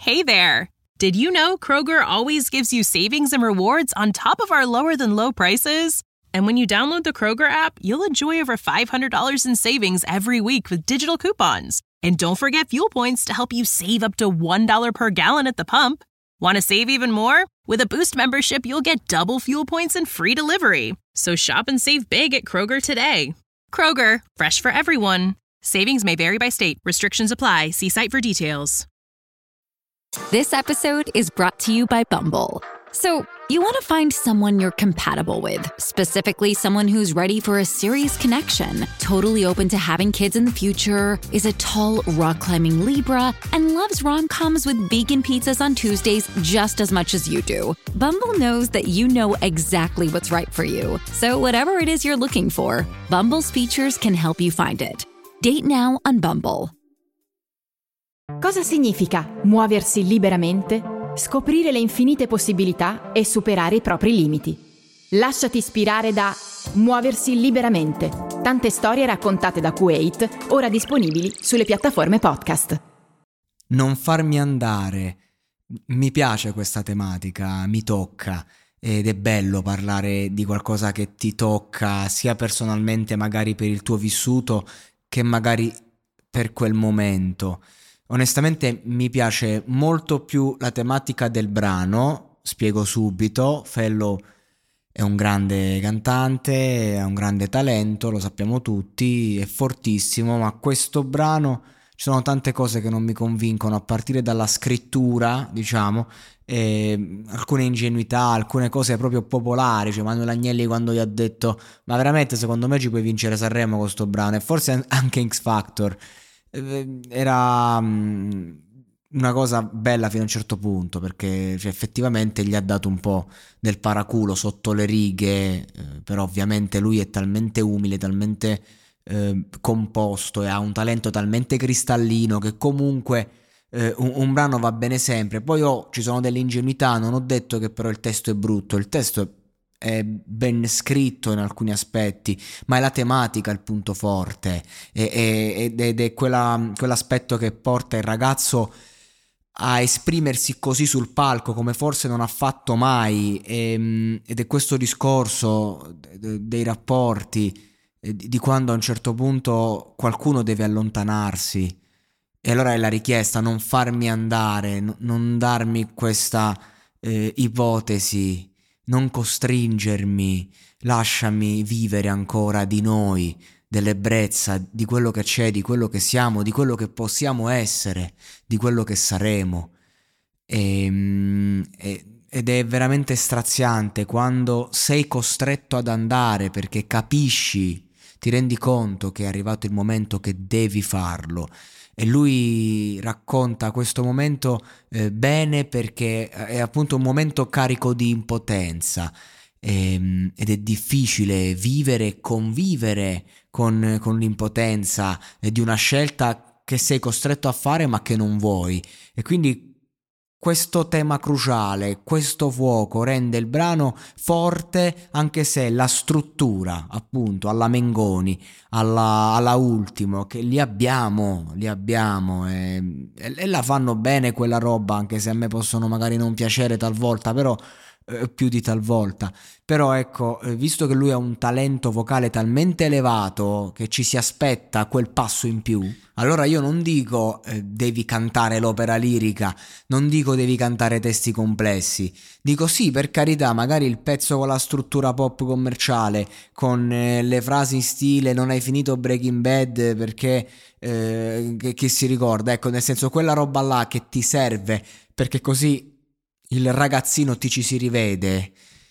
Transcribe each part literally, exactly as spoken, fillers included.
Hey there! Did you know Kroger always gives you savings and rewards on top of our lower-than-low prices? And when you download the Kroger app, you'll enjoy over five hundred dollars in savings every week with digital coupons. And don't forget fuel points to help you save up to one dollar per gallon at the pump. Want to save even more? With a Boost membership, you'll get double fuel points and free delivery. So shop and save big at Kroger today. Kroger, fresh for everyone. Savings may vary by state. Restrictions apply. See site for details. This episode is brought to you by Bumble. So, you want to find someone you're compatible with, specifically someone who's ready for a serious connection, totally open to having kids in the future, is a tall, rock-climbing Libra, and loves rom-coms with vegan pizzas on Tuesdays just as much as you do. Bumble knows that you know exactly what's right for you. So whatever it is you're looking for, Bumble's features can help you find it. Date now on Bumble. Cosa significa muoversi liberamente, scoprire le infinite possibilità e superare i propri limiti? Lasciati ispirare da Muoversi liberamente. Tante storie raccontate da Kuwait, ora disponibili sulle piattaforme podcast. Non farmi andare. Mi piace questa tematica, mi tocca ed è bello parlare di qualcosa che ti tocca sia personalmente magari per il tuo vissuto che magari per quel momento. Onestamente mi piace molto più la tematica del brano, spiego subito. Fellow è un grande cantante, ha un grande talento, lo sappiamo tutti, è fortissimo, ma questo brano ci sono tante cose che non mi convincono, a partire dalla scrittura, diciamo, e alcune ingenuità, alcune cose proprio popolari, cioè Manuel Agnelli quando gli ha detto ma veramente secondo me ci puoi vincere Sanremo con sto brano, e forse anche X Factor. Era um, una cosa bella fino a un certo punto, perché cioè, effettivamente gli ha dato un po' del paraculo sotto le righe, eh, però ovviamente lui è talmente umile, talmente eh, composto e ha un talento talmente cristallino che comunque eh, un, un brano va bene sempre. Poi oh, ci sono delle ingenuità, non ho detto che però il testo è brutto, il testo è è ben scritto in alcuni aspetti, ma è la tematica il punto forte, ed è quella, quell'aspetto che porta il ragazzo a esprimersi così sul palco come forse non ha fatto mai, e, ed è questo discorso dei rapporti, di quando a un certo punto qualcuno deve allontanarsi, e allora è la richiesta: non farmi andare, non darmi questa eh, ipotesi, non costringermi, lasciami vivere ancora di noi, dell'ebbrezza, di quello che c'è, di quello che siamo, di quello che possiamo essere, di quello che saremo. E, e, ed è veramente straziante quando sei costretto ad andare perché capisci, ti rendi conto che è arrivato il momento che devi farlo. E lui racconta questo momento eh, bene, perché è appunto un momento carico di impotenza, ehm, ed è difficile vivere e convivere con, con l'impotenza eh, di una scelta che sei costretto a fare ma che non vuoi. E quindi questo tema cruciale, questo fuoco rende il brano forte, anche se la struttura, appunto, alla Mengoni, alla, alla Ultimo, che li abbiamo, li abbiamo e, e la fanno bene quella roba, anche se a me possono magari non piacere talvolta, però eh, più di talvolta. Però ecco, eh, visto che lui ha un talento vocale talmente elevato che ci si aspetta quel passo in più, allora io non dico eh, devi cantare l'opera lirica, non dico devi cantare testi complessi, dico sì, per carità, magari il pezzo con la struttura pop commerciale, con eh, le frasi in stile non hai finito Breaking Bad perché eh, che, che si ricorda, ecco, nel senso, quella roba là che ti serve perché così il ragazzino ti ci si rivede.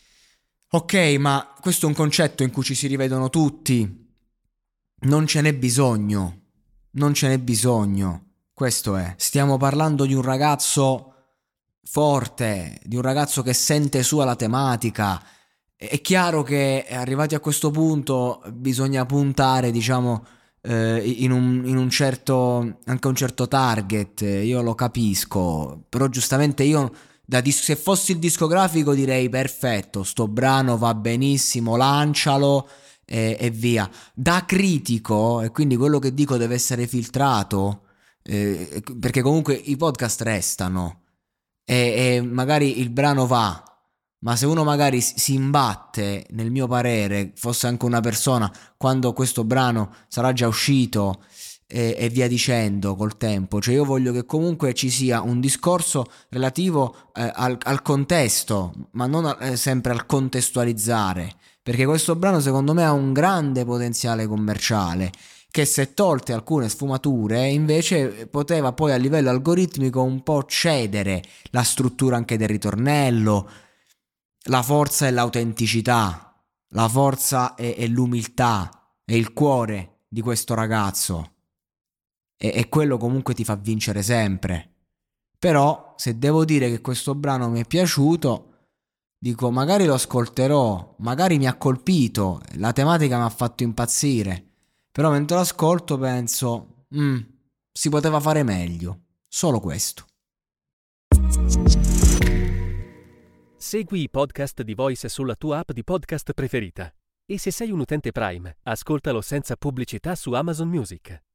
Ok, ma questo è un concetto in cui ci si rivedono tutti, non ce n'è bisogno. Non ce n'è bisogno, questo è. Stiamo parlando di un ragazzo forte, di un ragazzo che sente sua la tematica. È chiaro che arrivati a questo punto bisogna puntare, diciamo, eh, in, un, in un certo, anche un certo target. Io lo capisco, però giustamente io, da dis- se fossi il discografico direi perfetto, sto brano va benissimo, lancialo. E, e via. Da critico, e quindi quello che dico deve essere filtrato, eh, perché comunque i podcast restano, e, e magari il brano va, ma se uno magari si imbatte, nel mio parere, fosse anche una persona, quando questo brano sarà già uscito e, e via dicendo col tempo, cioè io voglio che comunque ci sia un discorso relativo eh, al, al contesto, ma non eh, sempre al contestualizzare, perché questo brano secondo me ha un grande potenziale commerciale, che se tolte alcune sfumature invece poteva poi a livello algoritmico un po' cedere la struttura anche del ritornello, la forza e l'autenticità, la forza e, e l'umiltà e il cuore di questo ragazzo, e, e quello comunque ti fa vincere sempre. Però se devo dire che questo brano mi è piaciuto, dico magari lo ascolterò, magari mi ha colpito, la tematica mi ha fatto impazzire, però mentre lo ascolto penso mm, si poteva fare meglio, solo questo. Segui i podcast di Voice sulla tua app di podcast preferita. E se sei un utente Prime, ascoltalo senza pubblicità su Amazon Music.